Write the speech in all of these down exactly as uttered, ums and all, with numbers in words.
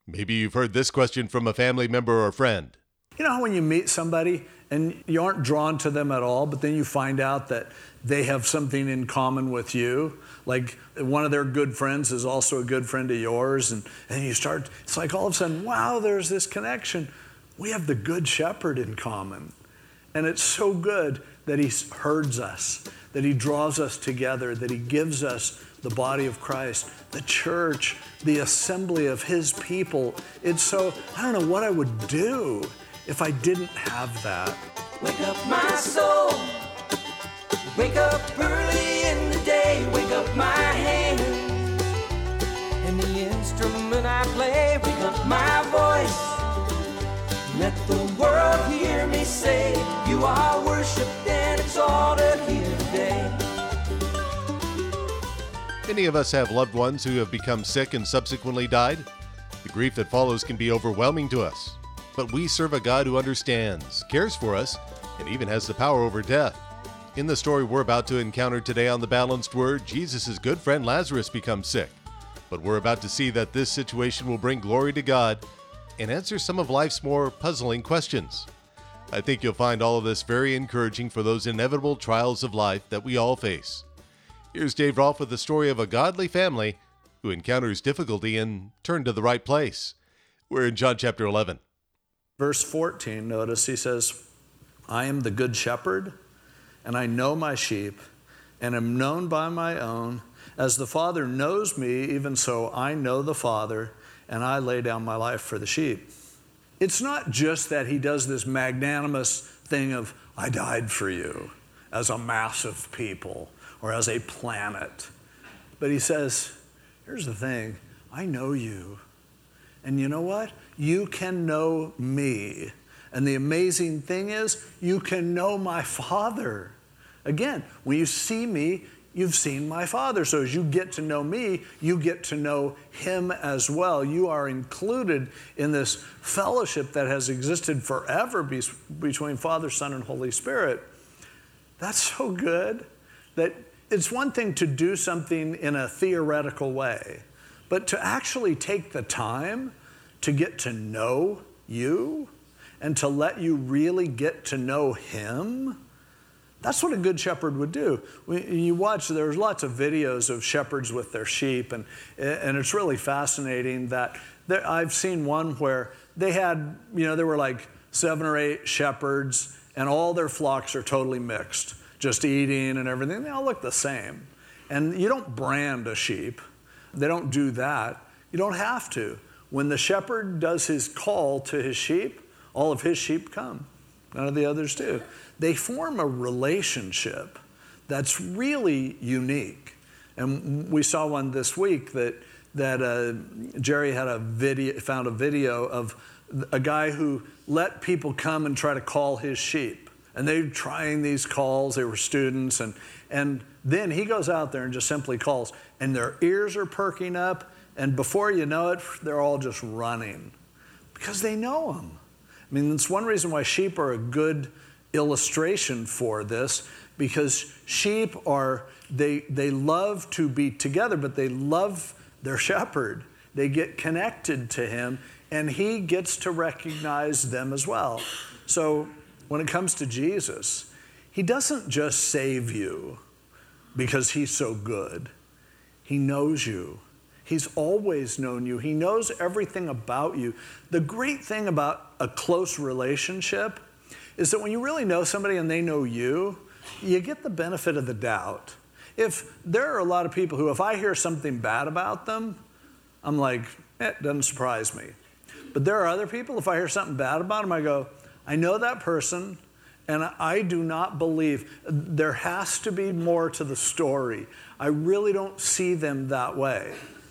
Maybe you've heard this question from a family member or friend. You know how when you meet somebody and you aren't drawn to them at all, but then you find out that they have something in common with you? Like one of their good friends is also a good friend of yours, and, and you start, it's like all of a sudden, wow, there's this connection. We have the Good Shepherd in common. And it's so good that he herds us, that he draws us together, that he gives us the body of Christ, the church, the assembly of his people. It's so, I don't know what I would do if I didn't have that. Wake up my soul, wake up early in the day, wake up my hand, and the instrument I play, wake up my voice, let the world hear me say, you are worshipped and exalted here today. Many of us have loved ones who have become sick and subsequently died. The grief that follows can be overwhelming to us. But we serve a God who understands, cares for us, and even has the power over death. In the story we're about to encounter today on The Balanced Word, Jesus' good friend Lazarus becomes sick. But we're about to see that this situation will bring glory to God and answer some of life's more puzzling questions. I think you'll find all of this very encouraging for those inevitable trials of life that we all face. Here's Dave Rolfe with the story of a godly family who encounters difficulty and turn to the right place. We're in John chapter eleven. Verse fourteen, notice he says, I am the good shepherd, and I know my sheep, and am known by my own. As the Father knows me, even so I know the Father, and I lay down my life for the sheep. It's not just that he does this magnanimous thing of, I died for you, as a mass of people, or as a planet. But he says, here's the thing, I know you. And you know what? You can know me. And the amazing thing is, you can know my Father. Again, when you see me, you've seen my Father. So as you get to know me, you get to know him as well. You are included in this fellowship that has existed forever be- between Father, Son, and Holy Spirit. That's so good that it's one thing to do something in a theoretical way, but to actually take the time to get to know you and to let you really get to know him, that's what a good shepherd would do. You watch, there's lots of videos of shepherds with their sheep, and, and it's really fascinating that there, I've seen one where they had, you know, there were like seven or eight shepherds, and all their flocks are totally mixed, just eating and everything. They all look the same. And you don't brand a sheep. They don't do that. You don't have to. When the shepherd does his call to his sheep, all of his sheep come. None of the others do. They form a relationship that's really unique. And we saw one this week that that uh, Jerry had a video, found a video of a guy who let people come and try to call his sheep. And they were trying these calls. They were students, and and then he goes out there and just simply calls, and their ears are perking up. And before you know it, they're all just running because they know him. I mean, it's one reason why sheep are a good illustration for this, because sheep are, they, they love to be together, but they love their shepherd. They get connected to him, and he gets to recognize them as well. So when it comes to Jesus, he doesn't just save you because he's so good. He knows you. He's always known you. He knows everything about you. The great thing about a close relationship is that when you really know somebody and they know you, you get the benefit of the doubt. If there are a lot of people who, if I hear something bad about them, I'm like, eh, it doesn't surprise me. But there are other people, if I hear something bad about them, I go, I know that person, and I do not believe. There has to be more to the story. I really don't see them that way.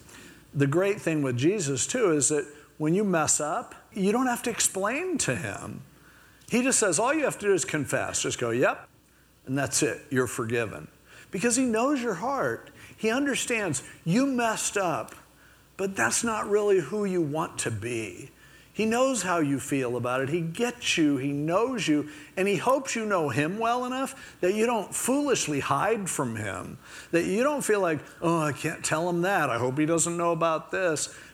The great thing with Jesus, too, is that when you mess up, you don't have to explain to him. He just says, all you have to do is confess. Just go, yep, and that's it. You're forgiven. Because he knows your heart. He understands you messed up, but that's not really who you want to be. He knows how you feel about it. He gets you, he knows you, and he hopes you know him well enough that you don't foolishly hide from him, that you don't feel like, oh, I can't tell him that. I hope he doesn't know about this.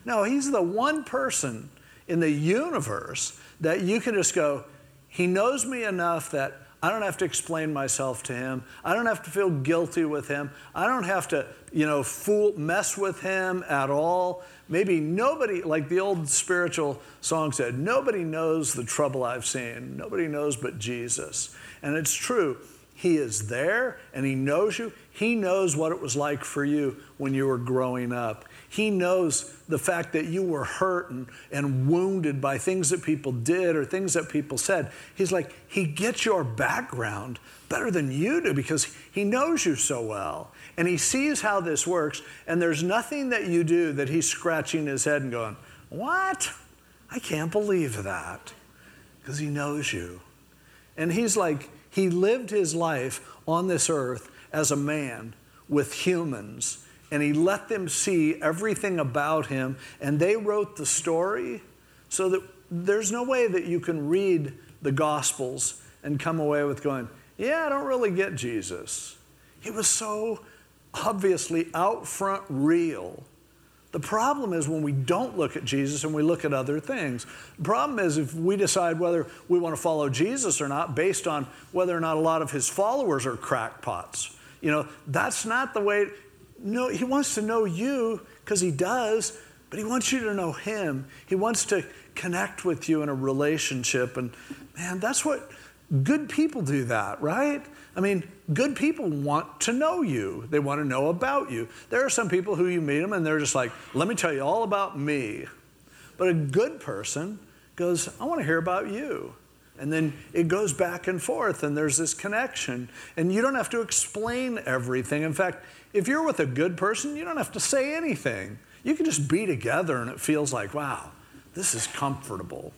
No, he's the one person in the universe that you can just go, he knows me enough that I don't have to explain myself to him. I don't have to feel guilty with him. I don't have to, you know, fool, mess with him at all. Maybe nobody, like the old spiritual song said, nobody knows the trouble I've seen. Nobody knows but Jesus. And it's true. He is there and he knows you. He knows what it was like for you when you were growing up. He knows the fact that you were hurt and, and wounded by things that people did or things that people said. He's like, he gets your background better than you do because he knows you so well. And he sees how this works. And there's nothing that you do that he's scratching his head and going, what? I can't believe that. Because he knows you. And he's like, he lived his life on this earth as a man with humans, and he let them see everything about him, and they wrote the story so that there's no way that you can read the Gospels and come away with going, yeah, I don't really get Jesus. He was so obviously out front real. The problem is when we don't look at Jesus and we look at other things. The problem is if we decide whether we want to follow Jesus or not based on whether or not a lot of his followers are crackpots. You know, that's not the way. No, he wants to know you because he does, but he wants you to know him. He wants to connect with you in a relationship. And man, that's what good people do that, right? I mean, good people want to know you. They want to know about you. There are some people who you meet them and they're just like, let me tell you all about me. But a good person goes, I want to hear about you. And then it goes back and forth and there's this connection. And you don't have to explain everything. In fact, if you're with a good person, you don't have to say anything. You can just be together and it feels like, wow, this is comfortable.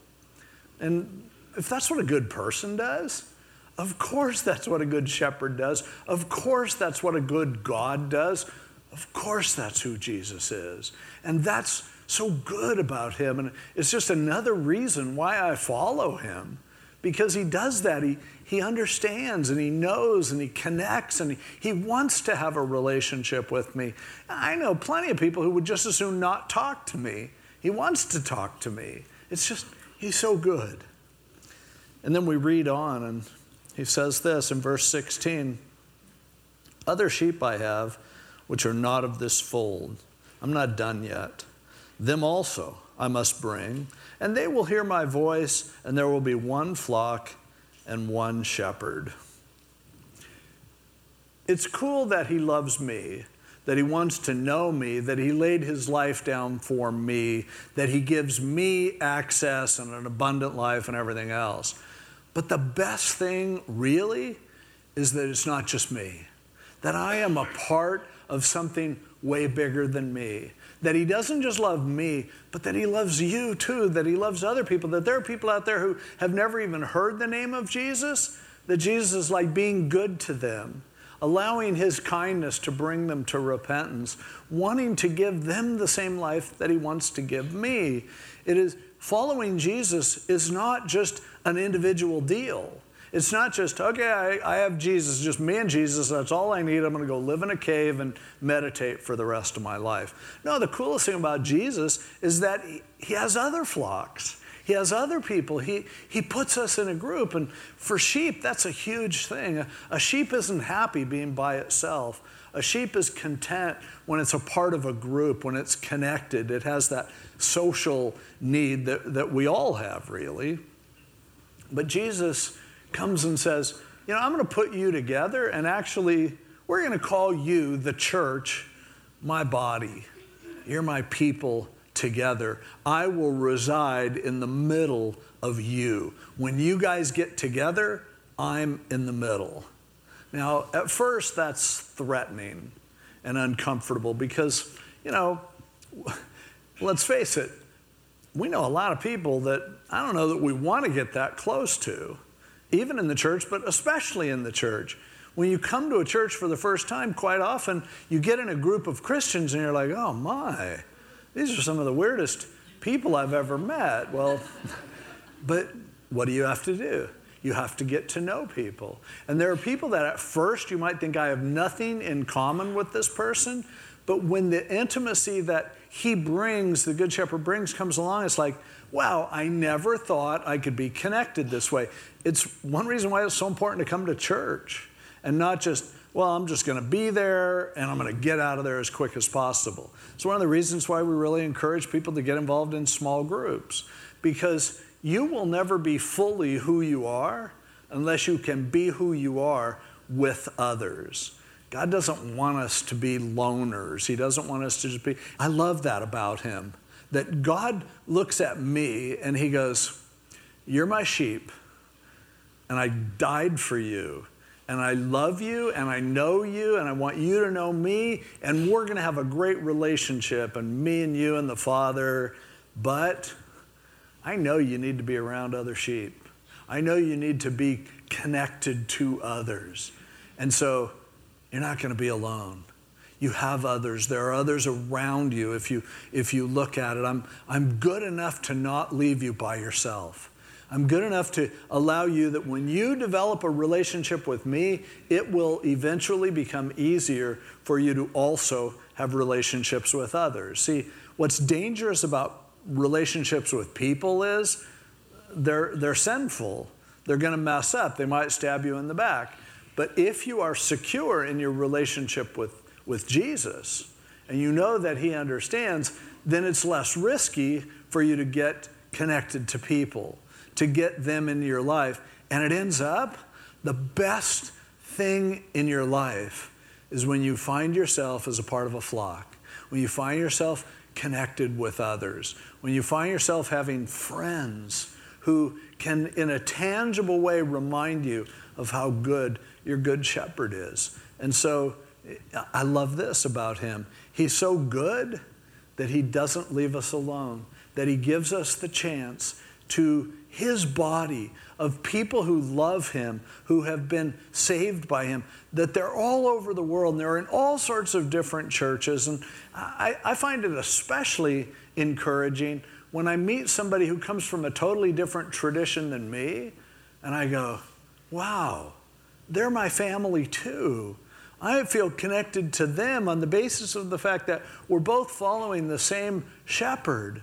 And if that's what a good person does, of course that's what a good shepherd does. Of course that's what a good God does. Of course that's who Jesus is. And that's so good about him. And it's just another reason why I follow him. Because he does that. He, he understands and he knows and he connects and he, he wants to have a relationship with me. I know plenty of people who would just as soon not talk to me. He wants to talk to me. It's just, he's so good. And then we read on and he says this in verse sixteen, other sheep I have, which are not of this fold. I'm not done yet. Them also I must bring, and they will hear my voice, and there will be one flock and one shepherd. It's cool that he loves me, that he wants to know me, that he laid his life down for me, that he gives me access and an abundant life and everything else. But the best thing really is that it's not just me, that I am a part of something way bigger than me, that he doesn't just love me, but that he loves you too, that he loves other people, that there are people out there who have never even heard the name of Jesus, that Jesus is like being good to them, allowing his kindness to bring them to repentance, wanting to give them the same life that he wants to give me. It is following Jesus is not just an individual deal. It's not just, okay, I, I have Jesus, just me and Jesus, that's all I need. I'm going to go live in a cave and meditate for the rest of my life. No, the coolest thing about Jesus is that he, he has other flocks. He has other people. He, he puts us in a group. And for sheep, that's a huge thing. A, a sheep isn't happy being by itself. A sheep is content when it's a part of a group, when it's connected. It has that social need that, that we all have, really. But Jesus comes and says, you know, I'm going to put you together, and actually, we're going to call you, the church, my body. You're my people together. I will reside in the middle of you. When you guys get together, I'm in the middle. Now, at first, that's threatening and uncomfortable because, you know, let's face it, we know a lot of people that I don't know that we want to get that close to, even in the church, but especially in the church. When you come to a church for the first time, quite often you get in a group of Christians and you're like, oh my, these are some of the weirdest people I've ever met. Well, but what do you have to do? You have to get to know people. And there are people that at first you might think I have nothing in common with this person, but when the intimacy that he brings, the Good Shepherd brings, comes along, it's like, wow, I never thought I could be connected this way. It's one reason why it's so important to come to church and not just, well, I'm just going to be there and I'm going to get out of there as quick as possible. It's one of the reasons why we really encourage people to get involved in small groups, because you will never be fully who you are unless you can be who you are with others. God doesn't want us to be loners. He doesn't want us to just be, I love that about him, that God looks at me and he goes, you're my sheep and I died for you. And I love you, and I know you, and I want you to know me, and we're going to have a great relationship, and me and you and the Father, but I know you need to be around other sheep. I know you need to be connected to others. And so you're not going to be alone. You have others. There are others around you if you, if you look at it. I'm, I'm good enough to not leave you by yourself. I'm good enough to allow you that when you develop a relationship with me, it will eventually become easier for you to also have relationships with others. See, what's dangerous about relationships with people is they're, they're sinful. They're going to mess up. They might stab you in the back. But if you are secure in your relationship with, with Jesus, and you know that he understands, then it's less risky for you to get connected to people, to get them into your life. And it ends up, the best thing in your life is when you find yourself as a part of a flock, when you find yourself connected with others, when you find yourself having friends who can, in a tangible way, remind you of how good your good shepherd is. And so I love this about him. He's so good that he doesn't leave us alone, that he gives us the chance to his body of people who love him, who have been saved by him, that they're all over the world and they're in all sorts of different churches. And I, I find it especially encouraging when I meet somebody who comes from a totally different tradition than me, and I go, wow, they're my family too. I feel connected to them on the basis of the fact that we're both following the same shepherd.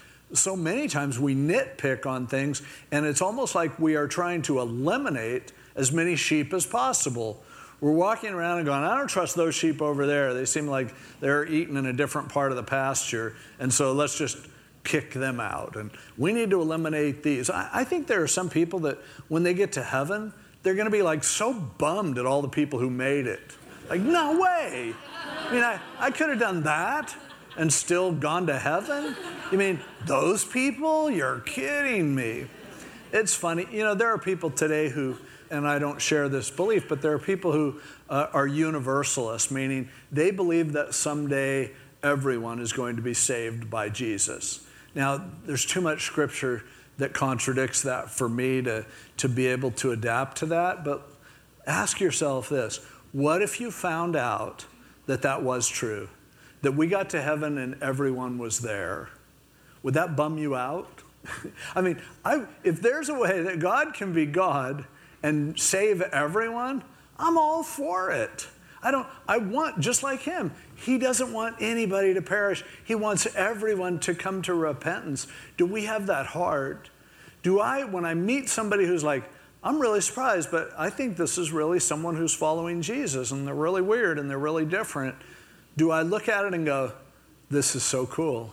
So many times we nitpick on things, and it's almost like we are trying to eliminate as many sheep as possible. We're walking around and going, I don't trust those sheep over there. They seem like they're eating in a different part of the pasture, and so let's just kick them out. And we need to eliminate these. I, I think there are some people that when they get to heaven, they're going to be like so bummed at all the people who made it. Like, no way. I mean, I, I could have done that and still gone to heaven? You mean those people? You're kidding me. It's funny. You know, there are people today who, and I don't share this belief, but there are people who uh, are universalists, meaning they believe that someday everyone is going to be saved by Jesus. Now, there's too much scripture that contradicts that for me to, to be able to adapt to that, but ask yourself this. What if you found out that that was true? That we got to heaven and everyone was there? Would that bum you out? I mean, I, if there's a way that God can be God and save everyone, I'm all for it. I don't, I want, just like him, he doesn't want anybody to perish. He wants everyone to come to repentance. Do we have that heart? Do I, when I meet somebody who's like, I'm really surprised, but I think this is really someone who's following Jesus and they're really weird and they're really different, do I look at it and go, this is so cool?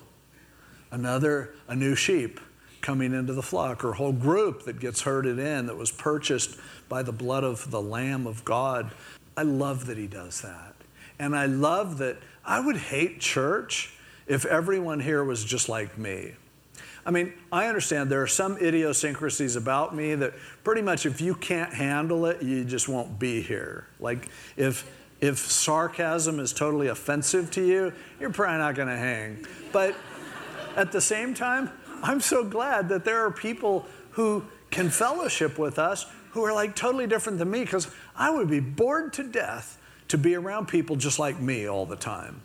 Another, a new sheep coming into the flock, or a whole group that gets herded in, that was purchased by the blood of the Lamb of God. I love that he does that. And I love that I would hate church if everyone here was just like me. I mean, I understand there are some idiosyncrasies about me that pretty much if you can't handle it, you just won't be here. Like if if sarcasm is totally offensive to you, you're probably not going to hang. But at the same time, I'm so glad that there are people who can fellowship with us who are like totally different than me, because I would be bored to death to be around people just like me all the time.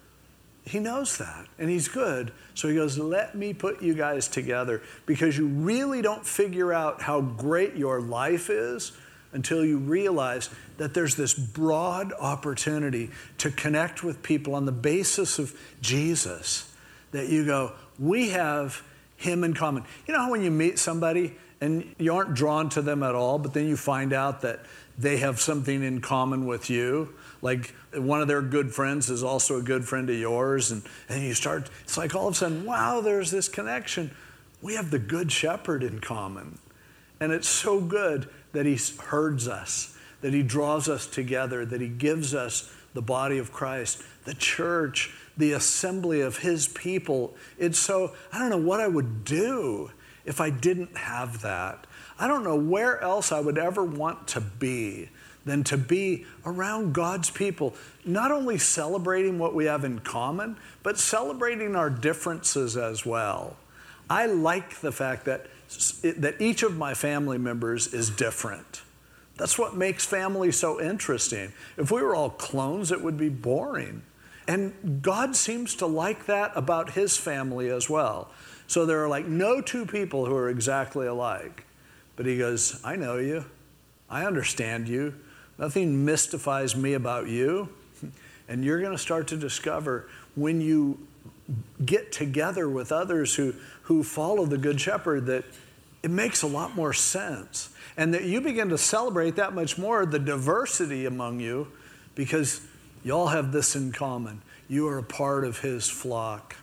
He knows that, and he's good. So he goes, let me put you guys together, because you really don't figure out how great your life is until you realize that there's this broad opportunity to connect with people on the basis of Jesus. that you go, we have him in common. You know how when you meet somebody and you aren't drawn to them at all, but then you find out that they have something in common with you? Like one of their good friends is also a good friend of yours. And, and you start, it's like all of a sudden, wow, there's this connection. We have the Good Shepherd in common. And it's so good that he herds us, that he draws us together, that he gives us the body of Christ, the church, the assembly of his people. It's so, I don't know what I would do if I didn't have that. I don't know where else I would ever want to be than to be around God's people, not only celebrating what we have in common, but celebrating our differences as well. I like the fact that, that each of my family members is different. That's what makes family so interesting. If we were all clones, it would be boring. And God seems to like that about his family as well. So there are like no two people who are exactly alike. But he goes, I know you. I understand you. Nothing mystifies me about you. And you're going to start to discover when you get together with others who, who follow the Good Shepherd that it makes a lot more sense. And that you begin to celebrate that much more the diversity among you because you all have this in common. You are a part of his flock.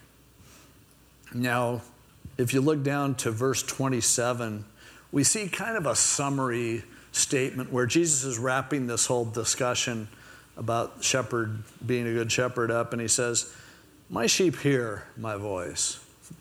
Now, if you look down to verse twenty-seven, we see kind of a summary statement where Jesus is wrapping this whole discussion about shepherd being a good shepherd up, and he says, my sheep hear my voice.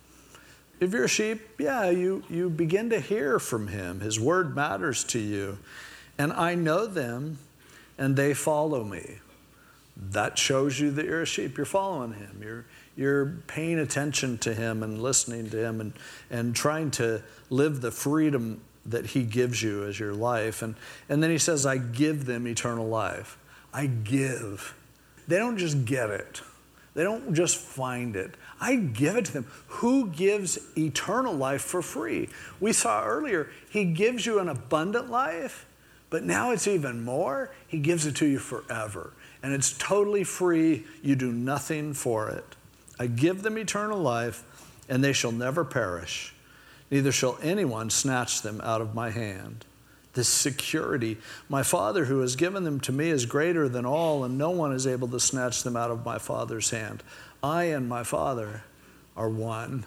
If you're a sheep, yeah, you, you begin to hear from him. His word matters to you. And I know them, and they follow me. That shows you that you're a sheep. You're following him. You're, you're paying attention to him and listening to him and, and trying to live the freedom that he gives you as your life. And, and then he says, I give them eternal life. I give. They don't just get it. They don't just find it. I give it to them. Who gives eternal life for free? We saw earlier, he gives you an abundant life, but now it's even more. He gives it to you forever. And it's totally free. You do nothing for it. I give them eternal life, and they shall never perish. Neither shall anyone snatch them out of my hand. This security, my Father who has given them to me is greater than all, and no one is able to snatch them out of my Father's hand. I and my Father are one.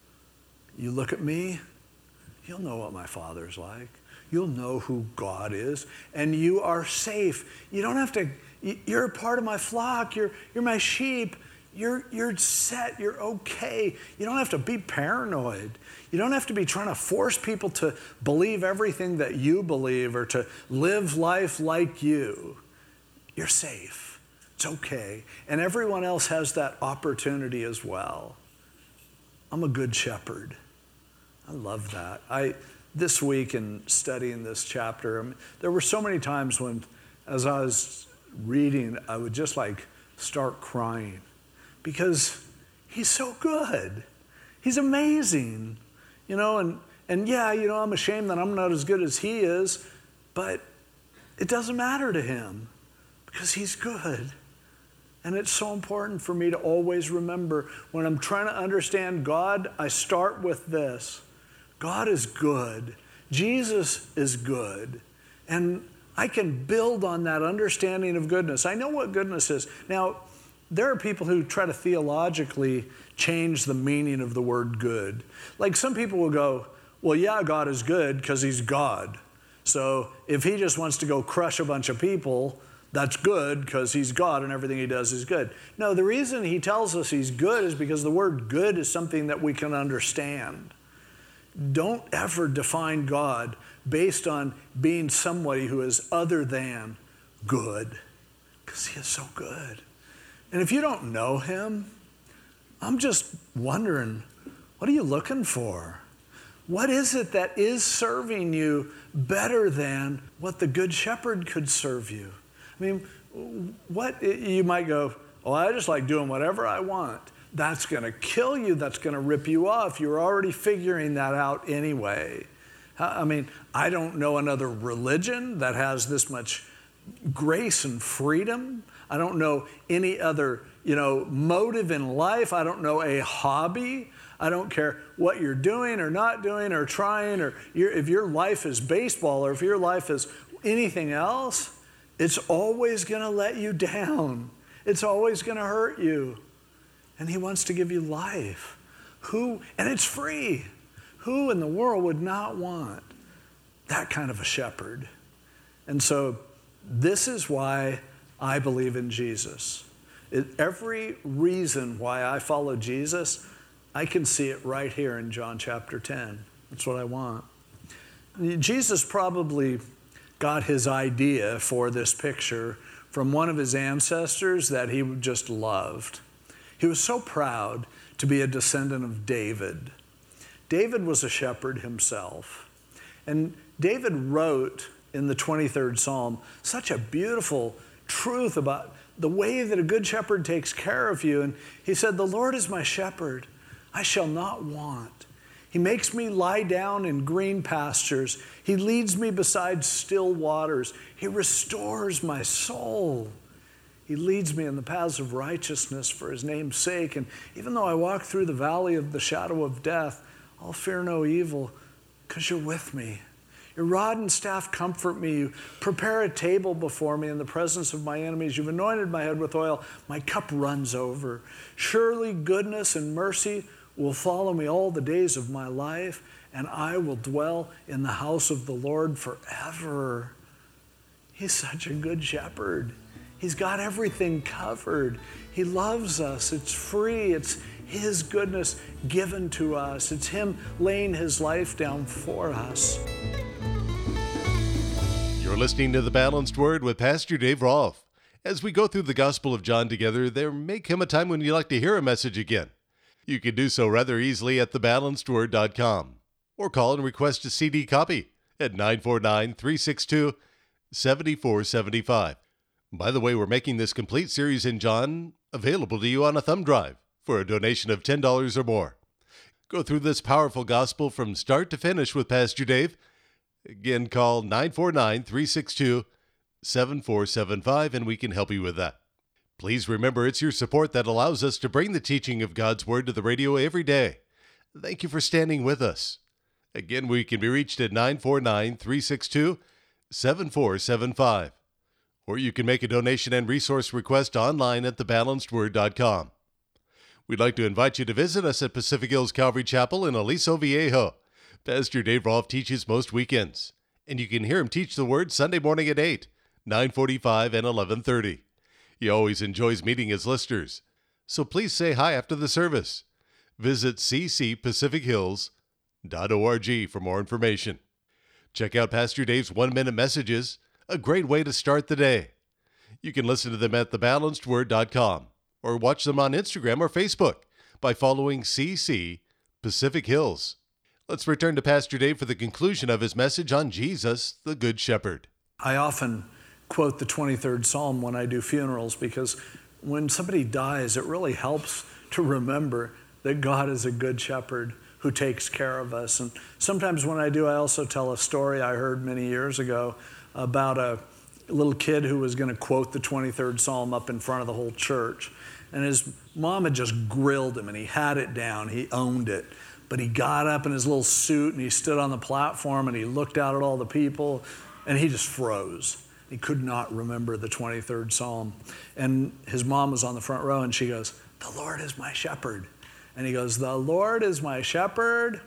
You look at me, you'll know what my Father's like. You'll know who God is, and you are safe. You don't have to, you're a part of my flock. You're, you're my sheep. You're, you're set. You're okay. You don't have to be paranoid. You don't have to be trying to force people to believe everything that you believe or to live life like you. You're safe. It's okay. And everyone else has that opportunity as well. I'm a good shepherd. I love that. I this week in studying this chapter, I mean, there were so many times when, as I was reading, I would just like start crying because he's so good. He's amazing. You know, and, and yeah, you know, I'm ashamed that I'm not as good as he is, but it doesn't matter to him because he's good. And it's so important for me to always remember when I'm trying to understand God, I start with this. God is good. Jesus is good. And I can build on that understanding of goodness. I know what goodness is. Now, there are people who try to theologically change the meaning of the word good. Like some people will go, well, yeah, God is good because he's God. So if he just wants to go crush a bunch of people, that's good because he's God and everything he does is good. No, the reason he tells us he's good is because the word good is something that we can understand. Don't ever define God based on being somebody who is other than good, because he is so good. And if you don't know him, I'm just wondering, what are you looking for? What is it that is serving you better than what the Good Shepherd could serve you? I mean, what you might go, oh, I just like doing whatever I want. That's going to kill you. That's going to rip you off. You're already figuring that out anyway. I mean, I don't know another religion that has this much grace and freedom. I don't know any other, you know, motive in life. I don't know a hobby. I don't care what you're doing or not doing or trying, or your, if your life is baseball or if your life is anything else, it's always going to let you down. It's always going to hurt you. And he wants to give you life. Who, and it's free. Who in the world would not want that kind of a shepherd? And so this is why I believe in Jesus. It, every reason why I follow Jesus, I can see it right here in John chapter ten. That's what I want. Jesus probably got his idea for this picture from one of his ancestors that he just loved. He was so proud to be a descendant of David. David was a shepherd himself. And David wrote in the twenty-third Psalm such a beautiful truth about the way that a good shepherd takes care of you. And he said, "The Lord is my shepherd, I shall not want. He makes me lie down in green pastures. He leads me beside still waters. He restores my soul. He leads me in the paths of righteousness for his name's sake. And even though I walk through the valley of the shadow of death, I'll fear no evil because you're with me. Your rod and staff comfort me. You prepare a table before me in the presence of my enemies. You've anointed my head with oil. My cup runs over. Surely goodness and mercy will follow me all the days of my life, and I will dwell in the house of the Lord forever." He's such a good shepherd. He's got everything covered. He loves us. It's free. It's his goodness given to us. It's him laying his life down for us. You're listening to The Balanced Word with Pastor Dave Rolfe. As we go through the Gospel of John together, there may come a time when you'd like to hear a message again. You can do so rather easily at the balanced word dot com or call and request a C D copy at nine four nine, three six two, seven four seven five. By the way, we're making this complete series in John available to you on a thumb drive for a donation of ten dollars or more. Go through this powerful gospel from start to finish with Pastor Dave. Again, call nine four nine, three six two, seven four seven five and we can help you with that. Please remember, it's your support that allows us to bring the teaching of God's Word to the radio every day. Thank you for standing with us. Again, we can be reached at nine four nine, three six two, seven four seven five. Or you can make a donation and resource request online at the balanced word dot com. We'd like to invite you to visit us at Pacific Hills Calvary Chapel in Aliso Viejo. Pastor Dave Rolfe teaches most weekends, and you can hear him teach the Word Sunday morning at eight, nine forty-five, and eleven thirty. He always enjoys meeting his listeners, so please say hi after the service. Visit c c pacific hills dot org for more information. Check out Pastor Dave's one-minute messages, a great way to start the day. You can listen to them at the balanced word dot com or watch them on Instagram or Facebook by following C C Pacific Hills. Let's return to Pastor Dave for the conclusion of his message on Jesus, the Good Shepherd. I often quote the twenty-third Psalm when I do funerals, because when somebody dies, it really helps to remember that God is a good shepherd who takes care of us. And sometimes when I do, I also tell a story I heard many years ago about a little kid who was going to quote the twenty-third Psalm up in front of the whole church. And his mom had just grilled him, and he had it down. He owned it. But he got up in his little suit, and he stood on the platform, and he looked out at all the people, and he just froze. He could not remember the twenty-third Psalm. And his mom was on the front row, and she goes, "The Lord is my shepherd." And he goes, "The Lord is my shepherd,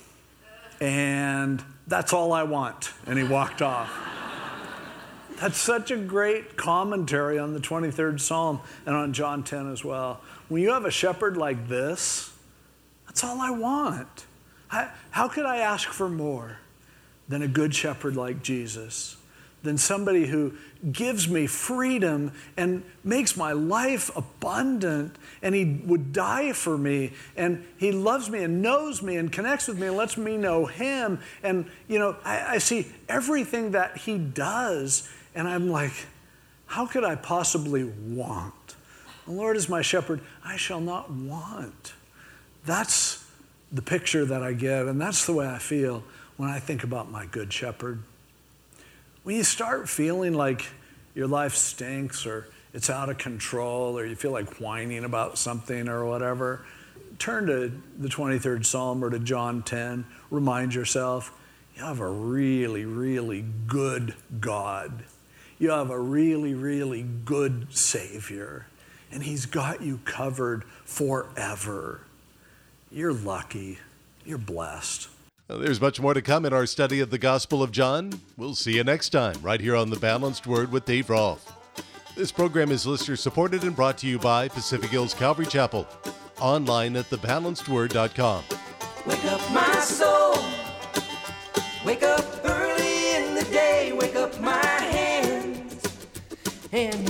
and that's all I want." And he walked off. That's such a great commentary on the twenty-third Psalm and on John ten as well. When you have a shepherd like this, that's all I want. How, how could I ask for more than a good shepherd like Jesus? Than somebody who gives me freedom and makes my life abundant, and he would die for me, and he loves me and knows me and connects with me and lets me know him. And, you know, I, I see everything that he does, and I'm like, how could I possibly want? The Lord is my shepherd, I shall not want. That's the picture that I get, and that's the way I feel when I think about my good shepherd. When you start feeling like your life stinks or it's out of control or you feel like whining about something or whatever, turn to the twenty-third Psalm or to John ten. Remind yourself, you have a really, really good God. You have a really, really good Savior. And he's got you covered forever. You're lucky. You're blessed. Well, there's much more to come in our study of the Gospel of John. We'll see you next time, right here on The Balanced Word with Dave Rolfe. This program is listener supported and brought to you by Pacific Hills Calvary Chapel. Online at the balanced word dot com. Wake up my soul. Wake up early in the day. Wake up my hands. And